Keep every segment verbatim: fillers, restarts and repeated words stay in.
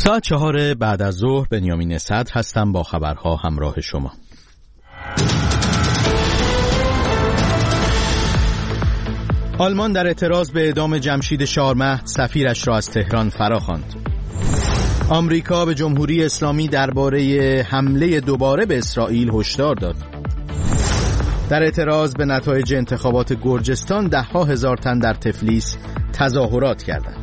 ساعت چهار بعد از ظهر بنیامین صدر هستم با خبرها همراه شما. آلمان در اعتراض به اعدام جمشید شارمهد سفیرش را از تهران فراخواند. آمریکا به جمهوری اسلامی درباره حمله دوباره به اسرائیل هشدار داد. در اعتراض به نتایج انتخابات گرجستان ده‌ها هزار تن در تفلیس تظاهرات کردند.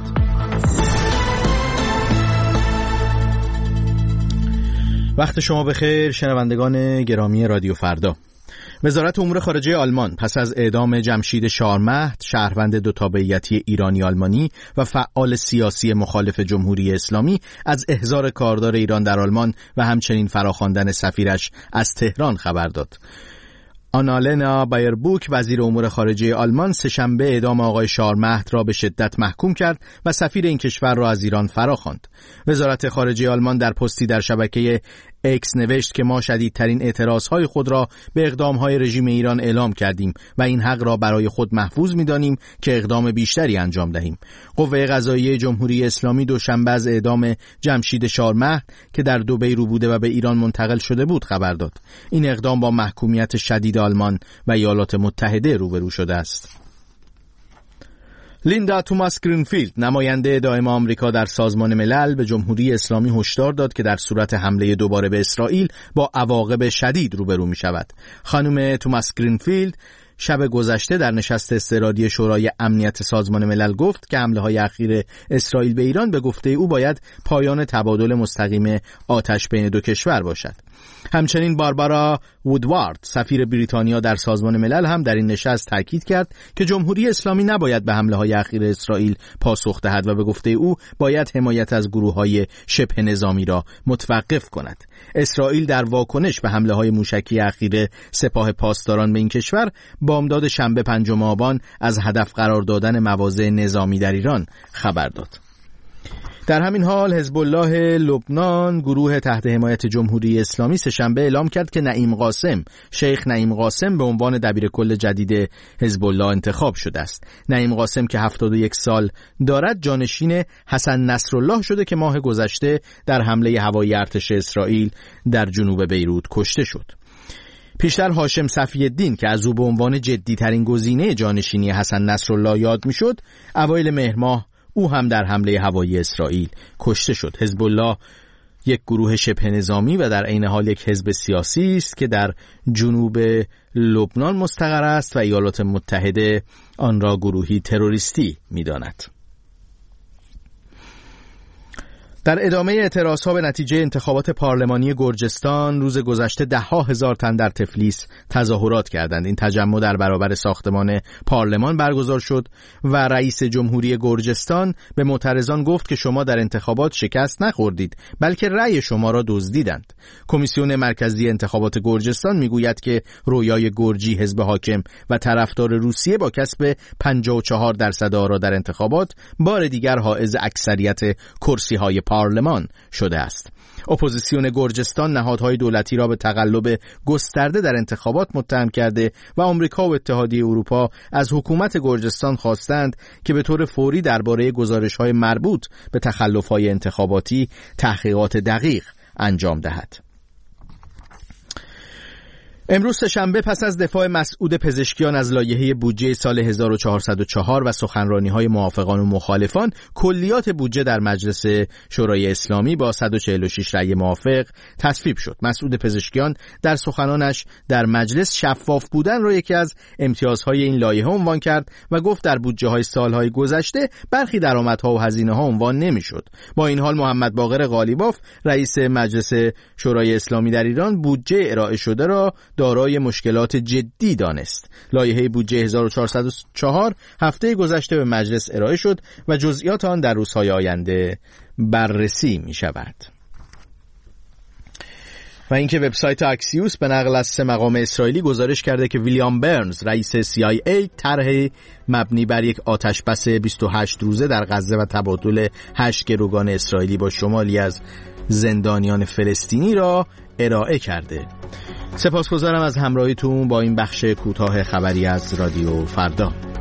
وقت شما بخیر شنوندگان گرامی رادیو فردا. وزارت امور خارجه آلمان پس از اعدام جمشید شارمهد، شهروند دو تابعیتی ایرانی آلمانی و فعال سیاسی مخالف جمهوری اسلامی، از احضار کاردار ایران در آلمان و همچنین فراخواندن سفیرش از تهران خبر داد. آنالنا بایربوک وزیر امور خارجه آلمان سه‌شنبه اعدام آقای شارمهد را به شدت محکوم کرد و سفیر این کشور را از ایران فراخواند. وزارت خارجه آلمان در پستی در شبکه اکس نوشت که ما شدیدترین اعتراضهای خود را به اقدامهای رژیم ایران اعلام کردیم و این حق را برای خود محفوظ می‌دانیم که اقدام بیشتری انجام دهیم. قوه قضاییه جمهوری اسلامی دوشنبه از اعدام جمشید شارمهد که در دبی رو بوده و به ایران منتقل شده بود خبر داد. این اقدام با محکومیت شدید آلمان و ایالات متحده روبرو شده است. لیندا توماس گرینفیلد، نماینده دائم آمریکا در سازمان ملل، به جمهوری اسلامی هشدار داد که در صورت حمله دوباره به اسرائیل با عواقب شدید روبرو می شود. خانم توماس گرینفیلد شب گذشته در نشست استراحتی شورای امنیت سازمان ملل گفت که حمله‌های اخیر اسرائیل به ایران به گفته او باید پایان تبادل مستقیم آتش بین دو کشور باشد. همچنین باربارا وودوارد، سفیر بریتانیا در سازمان ملل، هم در این نشست تاکید کرد که جمهوری اسلامی نباید به حمله‌های اخیر اسرائیل پاسخ دهد و به گفته او باید حمایت از گروه‌های شبه نظامی را متوقف کند. اسرائیل در واکنش به حمله‌های موشکی اخیر سپاه پاسداران به این کشور بامداد شنبه پنجم آبان از هدف قرار دادن مواضع نظامی در ایران خبر داد. در همین حال حزب الله لبنان، گروه تحت حمایت جمهوری اسلامی، سه‌شنبه اعلام کرد که نعیم قاسم، شیخ نعیم قاسم، به عنوان دبیرکل جدید حزب الله انتخاب شده است. نعیم قاسم که هفتاد و یک سال دارد، جانشین حسن نصرالله شده که ماه گذشته در حمله هوایی ارتش اسرائیل در جنوب بیروت کشته شد. پیشتر هاشم صفی الدین که از او به عنوان جدی‌ترین گزینه جانشینی حسن نصرالله یاد می‌شد، اوایل مهر ماه او هم در حمله هوایی اسرائیل کشته شد. حزب الله یک گروه شبه نظامی و در عین حال یک حزب سیاسی است که در جنوب لبنان مستقر است و ایالات متحده آن را گروهی تروریستی می‌داند. در ادامه اعتراضها به نتیجه انتخابات پارلمانی گرجستان روز گذشته ده‌ها هزار تن در تفلیس تظاهرات کردند. این تجمع در برابر ساختمان پارلمان برگزار شد و رئیس جمهوری گرجستان به معترضان گفت که شما در انتخابات شکست نخوردید، بلکه رأی شما را دزدیدند. کمیسیون مرکزی انتخابات گرجستان میگوید که رویای گرجی، حزب حاکم و طرفدار روسیه، با کسب پنجاه و چهار درصد آرا در انتخابات بار دیگر حائز اکثریت کرسی‌های پارلمان شده است. اپوزیسیون گرجستان نهادهای دولتی را به تقلب گسترده در انتخابات متهم کرده و آمریکا و اتحادیه اروپا از حکومت گرجستان خواستند که به طور فوری درباره گزارش‌های مربوط به تخلف‌های انتخاباتی تحقیقات دقیق انجام دهد. امروز سه‌شنبه پس از دفاع مسعود پزشکیان از لایحه بودجه سال هزار و چهارصد و چهار و سخنرانی‌های موافقان و مخالفان، کلیات بودجه در مجلس شورای اسلامی با صد و چهل و شش رأی موافق تصویب شد. مسعود پزشکیان در سخنانش در مجلس شفاف بودن را یکی از امتیازهای این لایحه عنوان کرد و گفت در بودجه‌های سال‌های گذشته برخی درآمدها و هزینه‌ها عنوان نمی‌شد. با این حال محمد باقر قالیباف، رئیس مجلس شورای اسلامی در ایران، بودجه ارائه شده را دارای مشکلات جدی دانست. لایحه بودجه هزار و چهارصد و چهار هفته گذشته به مجلس ارائه شد و جزئیات آن در روزهای آینده بررسی می شود. و اینکه وبسایت اکسیوس به نقل از سه مقام اسرائیلی گزارش کرده که ویلیام برنز، رئیس سی آی ای، طرح مبنی بر یک آتشبس بیست و هشت روزه در غزه و تبادل هشت گروگان اسرائیلی با شمالی از زندانیان فلسطینی را ارائه کرده. سپاسگزارم از همراهیتون با این بخش کوتاه خبری از رادیو فردا.